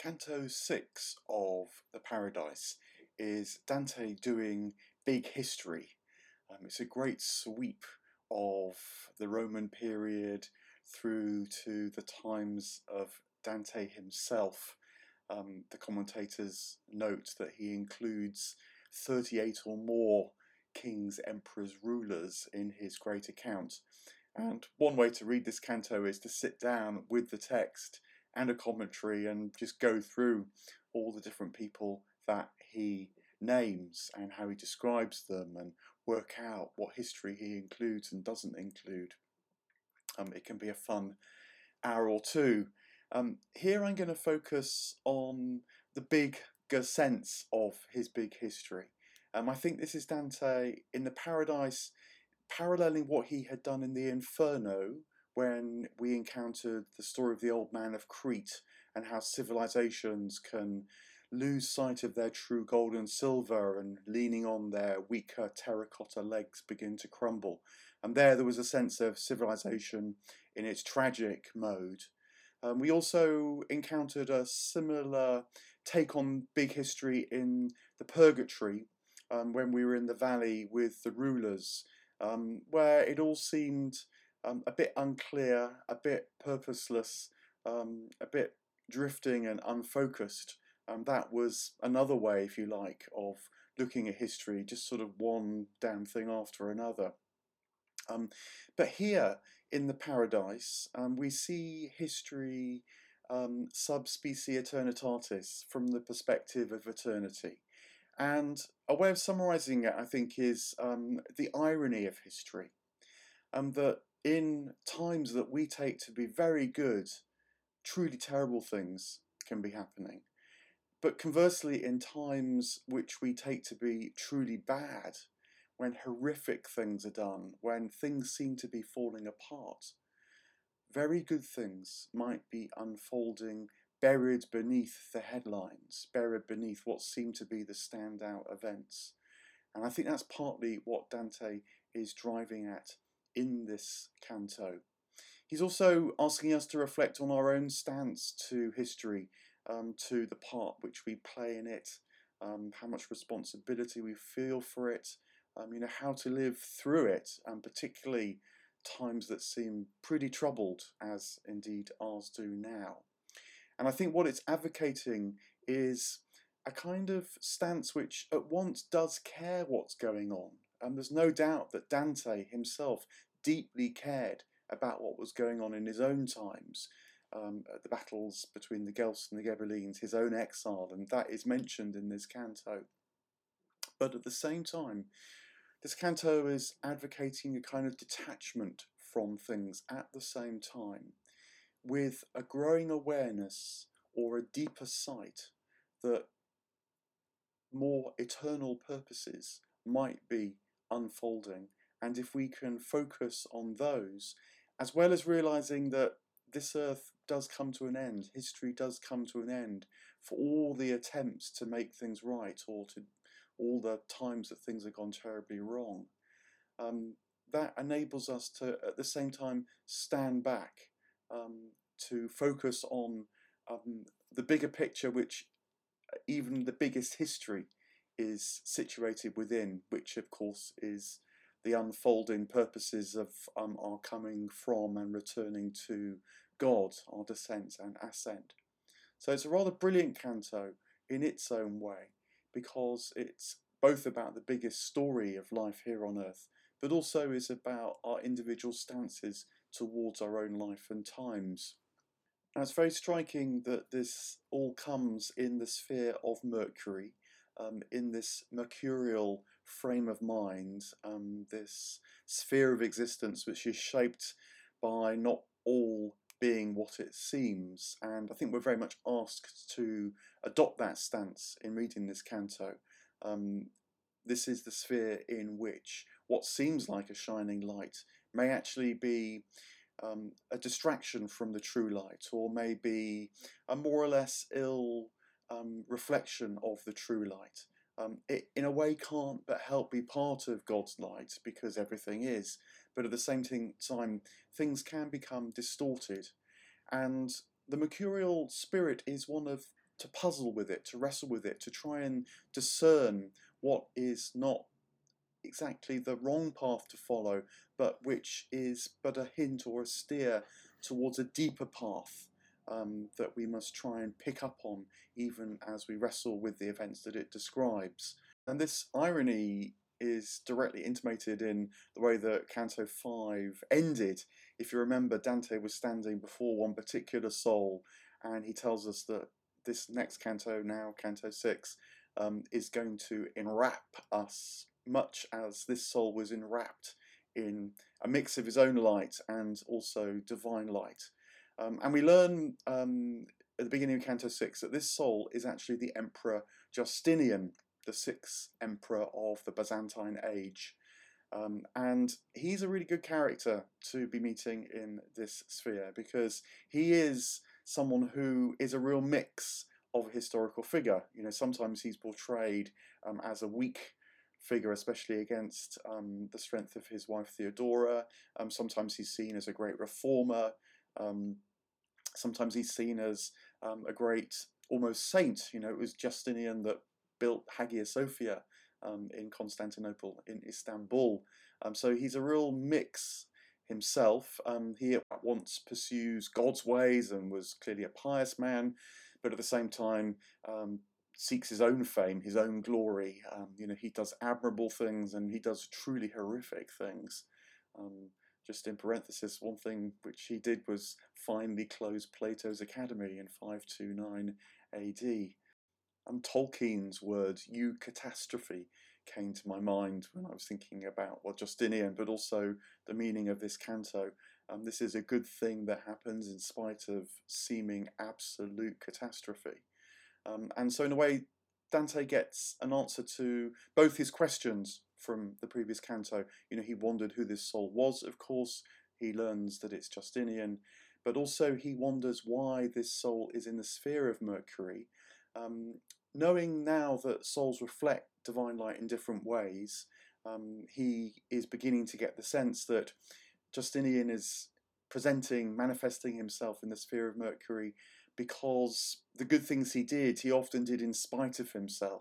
Canto 6 of The Paradise is Dante doing big history. It's a great sweep of the Roman period through to the times of Dante himself. The commentators note that he includes 38 or more kings, emperors, rulers in his great account. And one way to read this canto is to sit down with the text and a commentary and just go through all the different people that he names and how he describes them and work out what history he includes and doesn't include. It can be a fun hour or two. Here I'm going to focus on the bigger sense of his big history. I think this is Dante in the Paradise paralleling what he had done in the Inferno when we encountered the story of the old man of Crete and how civilizations can lose sight of their true gold and silver and leaning on their weaker terracotta legs begin to crumble. And there was a sense of civilization in its tragic mode. We also encountered a similar take on big history in the Purgatory when we were in the valley with the rulers, where it all seemed a bit unclear, a bit purposeless, a bit drifting and unfocused. That was another way, if you like, of looking at history, just sort of one damn thing after another. But here in the Paradise, we see history sub specie eternitatis from the perspective of eternity. And a way of summarising it, I think, is the irony of history. That in times that we take to be very good, truly terrible things can be happening. But conversely, in times which we take to be truly bad, when horrific things are done, when things seem to be falling apart, very good things might be unfolding buried beneath the headlines, buried beneath what seem to be the standout events. And I think that's partly what Dante is driving at in this canto. He's also asking us to reflect on our own stance to history, to the part which we play in it, how much responsibility we feel for it, how to live through it, and particularly times that seem pretty troubled, as indeed ours do now. And I think what it's advocating is a kind of stance which at once does care what's going on. And there's no doubt that Dante himself deeply cared about what was going on in his own times, the battles between the Guelphs and the Ghibellines, his own exile, and that is mentioned in this canto. But at the same time, this canto is advocating a kind of detachment from things at the same time, with a growing awareness or a deeper sight that more eternal purposes might be unfolding. And if we can focus on those, as well as realizing that this earth does come to an end, history does come to an end, for all the attempts to make things right or to all the times that things have gone terribly wrong, that enables us to, at the same time, stand back, to focus on the bigger picture, which even the biggest history is situated within, which of course is the unfolding purposes of our coming from and returning to God, our descent and ascent. So it's a rather brilliant canto in its own way, because it's both about the biggest story of life here on earth, but also is about our individual stances towards our own life and times. Now, it's very striking that this all comes in the sphere of Mercury, in this mercurial frame of mind, this sphere of existence which is shaped by not all being what it seems. And I think we're very much asked to adopt that stance in reading this canto. This is the sphere in which what seems like a shining light may actually be a distraction from the true light, or maybe a more or less ill reflection of the true light. It in a way can't but help be part of God's light, because everything is, but at the same time things can become distorted. And the mercurial spirit is one of to puzzle with it, to wrestle with it, to try and discern what is not exactly the wrong path to follow, but which is but a hint or a steer towards a deeper path that we must try and pick up on, even as we wrestle with the events that it describes. And this irony is directly intimated in the way that Canto 5 ended. If you remember, Dante was standing before one particular soul, and he tells us that this next canto, now Canto 6, is going to enwrap us, much as this soul was enwrapped in a mix of his own light and also divine light. And we learn at the beginning of Canto 6 that this soul is actually the Emperor Justinian, the sixth emperor of the Byzantine age. And he's a really good character to be meeting in this sphere, because he is someone who is a real mix of a historical figure. You know, sometimes he's portrayed as a weak figure, especially against the strength of his wife Theodora. Sometimes he's seen as a great reformer. Sometimes he's seen as a great almost saint. You know, it was Justinian that built Hagia Sophia in Constantinople, in Istanbul. So he's a real mix himself. He at once pursues God's ways and was clearly a pious man, but at the same time seeks his own fame, his own glory. You know, he does admirable things and he does truly horrific things. Just in parenthesis, one thing which he did was finally close Plato's Academy in 529 AD. Tolkien's word eucatastrophe came to my mind when I was thinking about Justinian, but also the meaning of this canto. This is a good thing that happens in spite of seeming absolute catastrophe. And so in a way, Dante gets an answer to both his questions from the previous canto. You know, he wondered who this soul was, of course. He learns that it's Justinian, but also he wonders why this soul is in the sphere of Mercury. Knowing now that souls reflect divine light in different ways, he is beginning to get the sense that Justinian is manifesting himself in the sphere of Mercury because the good things he often did in spite of himself.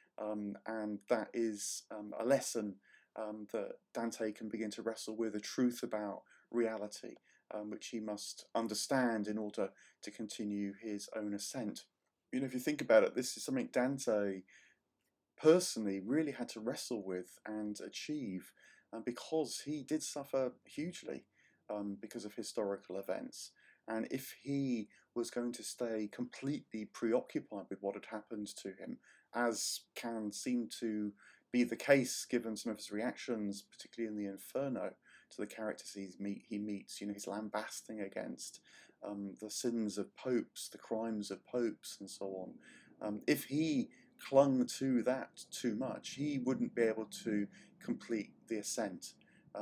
And that is a lesson that Dante can begin to wrestle with, a truth about reality, which he must understand in order to continue his own ascent. You know, if you think about it, this is something Dante personally really had to wrestle with and achieve, because he did suffer hugely because of historical events. And if he was going to stay completely preoccupied with what had happened to him, as can seem to be the case given some of his reactions, particularly in the Inferno, to the characters he meets, you know, his lambasting against the sins of popes, the crimes of popes, and so on. If he clung to that too much, he wouldn't be able to complete the ascent.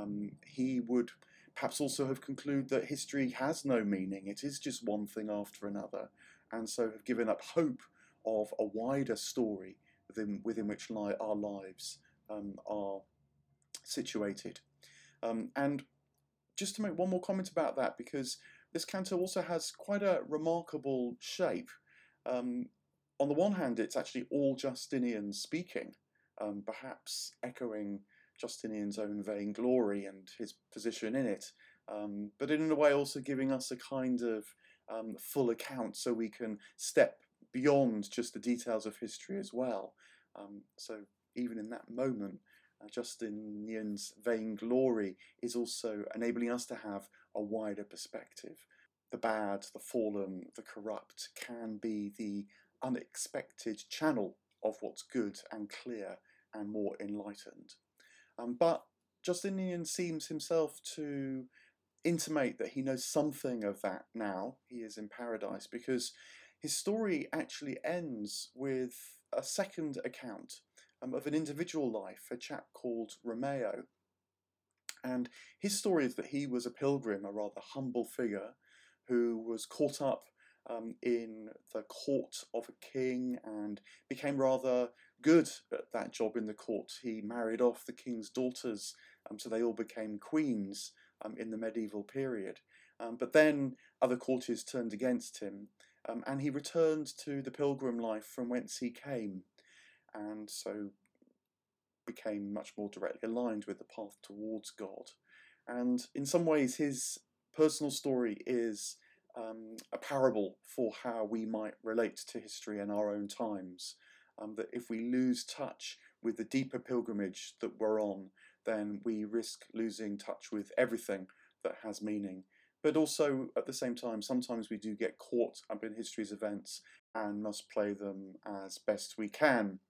He would perhaps also have concluded that history has no meaning, it is just one thing after another, and so have given up hope of a wider story within which our lives are situated. And just to make one more comment about that, because this canto also has quite a remarkable shape. On the one hand, it's actually all Justinian speaking, perhaps echoing Justinian's own vainglory and his position in it, but in a way also giving us a kind of full account so we can step beyond just the details of history as well. So even in that moment, Justinian's vainglory is also enabling us to have a wider perspective. The bad, the fallen, the corrupt can be the unexpected channel of what's good and clear and more enlightened. But Justinian seems himself to intimate that he knows something of that now. He is in paradise, because his story actually ends with a second account of an individual life, a chap called Romeo. And his story is that he was a pilgrim, a rather humble figure, who was caught up in the court of a king and became rather good at that job in the court. He married off the king's daughters, so they all became queens in the medieval period. But then other courtiers turned against him, and he returned to the pilgrim life from whence he came, and so became much more directly aligned with the path towards God. And in some ways, his personal story is a parable for how we might relate to history in our own times. That if we lose touch with the deeper pilgrimage that we're on, then we risk losing touch with everything that has meaning. But also, at the same time, sometimes we do get caught up in history's events and must play them as best we can.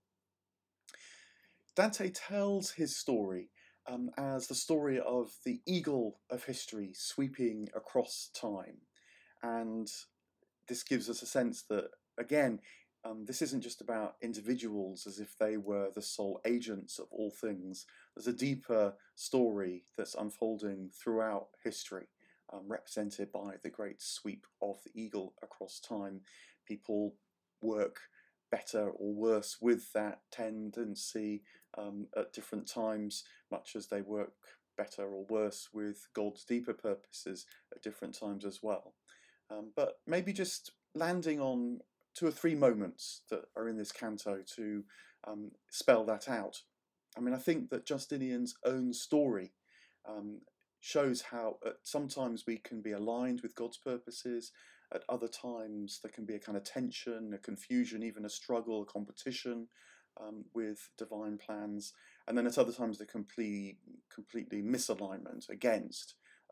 Dante tells his story as the story of the eagle of history sweeping across time. And this gives us a sense that, again, this isn't just about individuals as if they were the sole agents of all things. There's a deeper story that's unfolding throughout history, represented by the great sweep of the eagle across time. People work better or worse with that tendency at different times, much as they work better or worse with God's deeper purposes at different times as well. But maybe just landing on 2 or 3 moments that are in this canto to spell that out. I mean, I think that Justinian's own story shows how sometimes we can be aligned with God's purposes, at other times there can be a kind of tension, a confusion, even a struggle, a competition with divine plans, and then at other times the completely misalignment against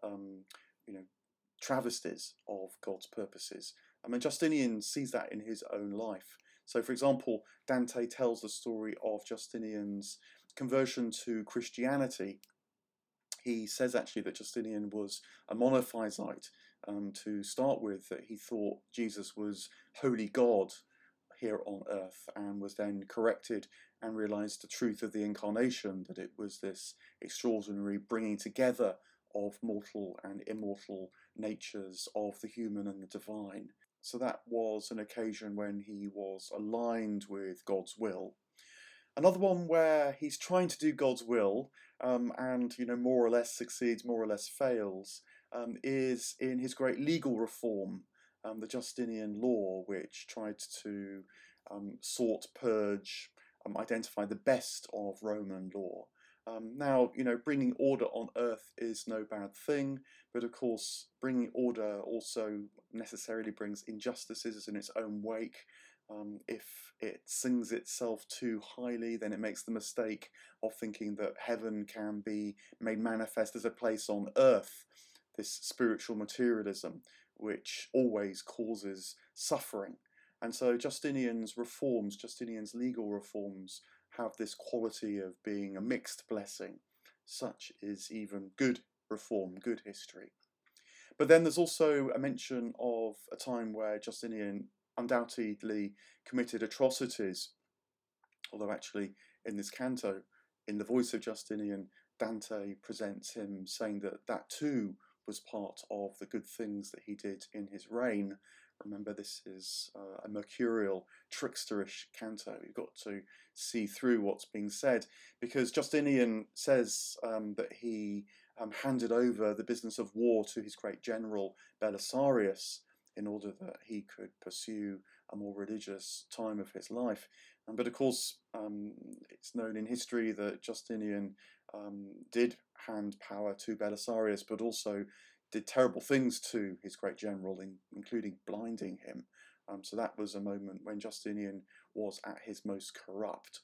travesties of God's purposes. I mean, Justinian sees that in his own life. So, for example, Dante tells the story of Justinian's conversion to Christianity. He says actually that Justinian was a monophysite to start with, that he thought Jesus was holy God here on earth, and was then corrected and realized the truth of the incarnation, that it was this extraordinary bringing together of mortal and immortal natures, of the human and the divine. So that was an occasion when he was aligned with God's will. Another one where he's trying to do God's will, and more or less succeeds, more or less fails, is in his great legal reform, the Justinian law, which tried to sort, purge, identify the best of Roman law. Now, bringing order on earth is no bad thing, but of course, bringing order also necessarily brings injustices in its own wake. If it sings itself too highly, then it makes the mistake of thinking that heaven can be made manifest as a place on earth, this spiritual materialism, which always causes suffering. And so Justinian's reforms, Justinian's legal reforms, have this quality of being a mixed blessing. Such is even good reform, good history. But then there's also a mention of a time where Justinian undoubtedly committed atrocities, although actually in this canto, in the voice of Justinian, Dante presents him saying that that too was part of the good things that he did in his reign. Remember, this is a mercurial, tricksterish canto. You've got to see through what's being said, because Justinian says that he handed over the business of war to his great general Belisarius in order that he could pursue a more religious time of his life. But of course, it's known in history that Justinian did hand power to Belisarius, but also did terrible things to his great general, including blinding him. So that was a moment when Justinian was at his most corrupt.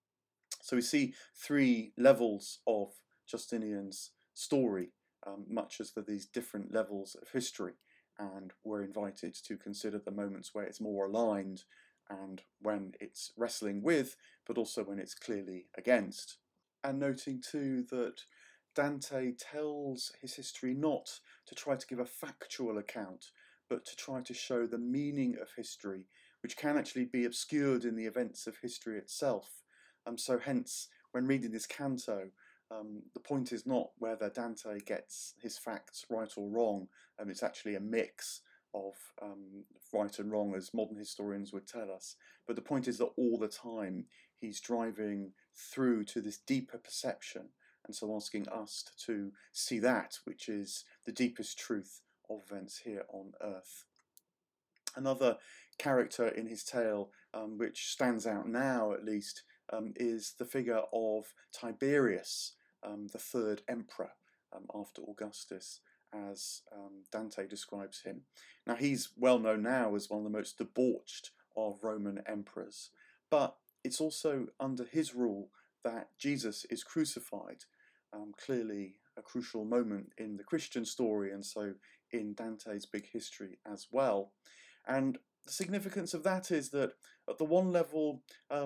So we see 3 levels of Justinian's story, much as these different levels of history, and we're invited to consider the moments where it's more aligned and when it's wrestling with, but also when it's clearly against. And noting too that Dante tells his history not to try to give a factual account, but to try to show the meaning of history, which can actually be obscured in the events of history itself. So hence, when reading this canto, the point is not whether Dante gets his facts right or wrong. It's actually a mix of right and wrong, as modern historians would tell us. But the point is that all the time he's driving through to this deeper perception, and so asking us to see that which is the deepest truth of events here on Earth. Another character in his tale, which stands out now at least, is the figure of Tiberius, the third emperor after Augustus, as Dante describes him. Now, he's well known now as one of the most debauched of Roman emperors, but it's also under his rule that Jesus is crucified, clearly a crucial moment in the Christian story, and so in Dante's big history as well. And the significance of that is that at the one level,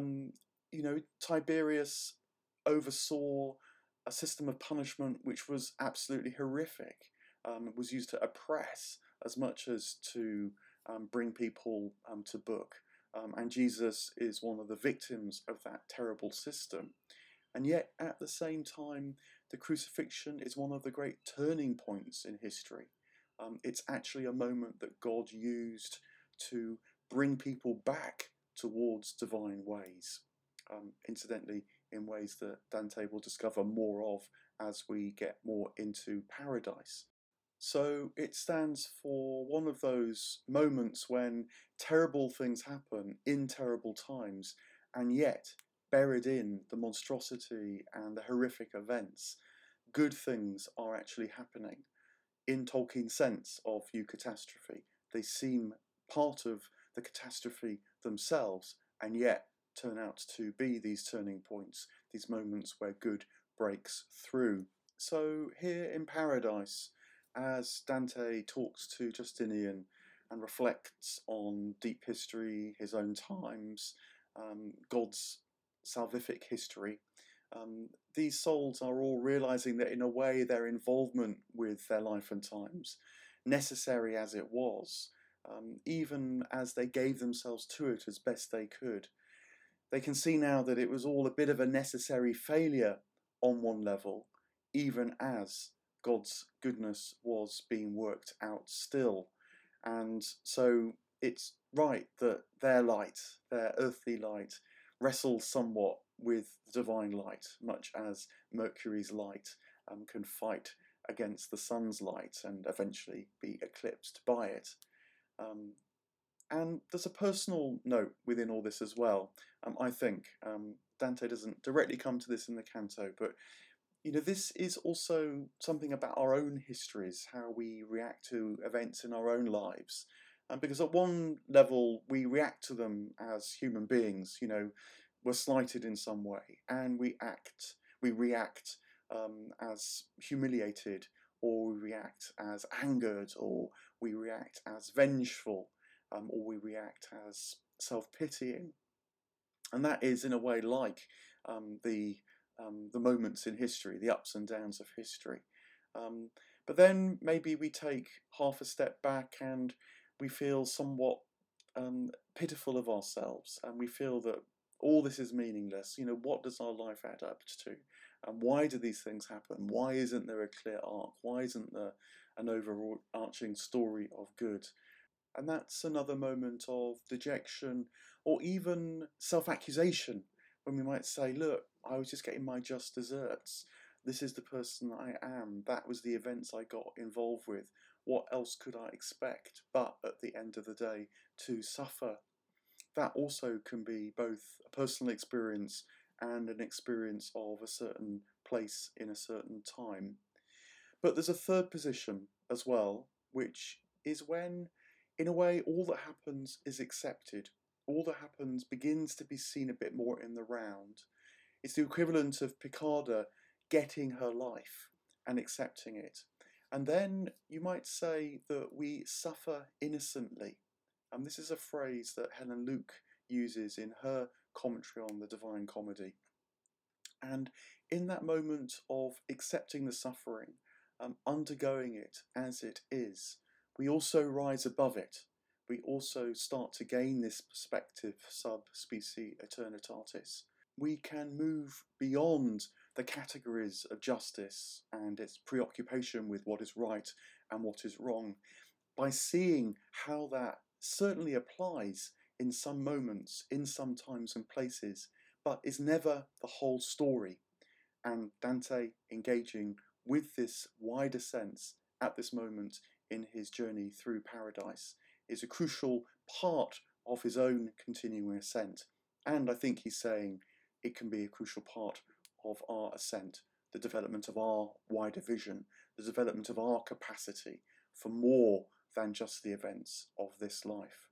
Tiberius oversaw a system of punishment which was absolutely horrific. It was used to oppress as much as to bring people to book. And Jesus is one of the victims of that terrible system. And yet, at the same time, the crucifixion is one of the great turning points in history. It's actually a moment that God used to bring people back towards divine ways. Incidentally, in ways that Dante will discover more of as we get more into Paradise. So it stands for one of those moments when terrible things happen in terrible times, and yet, buried in the monstrosity and the horrific events, good things are actually happening. In Tolkien's sense of eucatastrophe, they seem part of the catastrophe themselves, and yet turn out to be these turning points, these moments where good breaks through. So here in Paradise, as Dante talks to Justinian and reflects on deep history, his own times, God's salvific history, these souls are all realizing that in a way their involvement with their life and times, necessary as it was, even as they gave themselves to it as best they could, they can see now that it was all a bit of a necessary failure on one level, even as God's goodness was being worked out still. And so it's right that their light, their earthly light, wrestles somewhat with the divine light, much as Mercury's light can fight against the sun's light and eventually be eclipsed by it. And there's a personal note within all this as well. I think Dante doesn't directly come to this in the canto, but this is also something about our own histories, how we react to events in our own lives. Because at one level, we react to them as human beings. We're slighted in some way, and we react as humiliated, or we react as angered, or we react as vengeful, or we react as self-pitying. And that is, in a way, like the moments in history, the ups and downs of history. But then maybe we take half a step back and we feel somewhat pitiful of ourselves, and we feel that all this is meaningless. What does our life add up to? And why do these things happen? Why isn't there a clear arc? Why isn't there an overarching story of good? And that's another moment of dejection or even self-accusation, when we might say, look, I was just getting my just desserts. This is the person I am. That was the events I got involved with. What else could I expect but, at the end of the day, to suffer? That also can be both a personal experience and an experience of a certain place in a certain time. But there's a third position as well, which is when, in a way, all that happens is accepted. All that happens begins to be seen a bit more in the round. It's the equivalent of Picarda getting her life and accepting it. And then you might say that we suffer innocently. And this is a phrase that Helen Luke uses in her commentary on the Divine Comedy. And in that moment of accepting the suffering, undergoing it as it is, we also rise above it. We also start to gain this perspective sub specie aeternitatis. We can move beyond the categories of justice and its preoccupation with what is right and what is wrong by seeing how that certainly applies in some moments, in some times and places, but is never the whole story. And Dante engaging with this wider sense at this moment in his journey through paradise is a crucial part of his own continuing ascent. And I think he's saying it can be a crucial part of our ascent, the development of our wider vision, the development of our capacity for more than just the events of this life.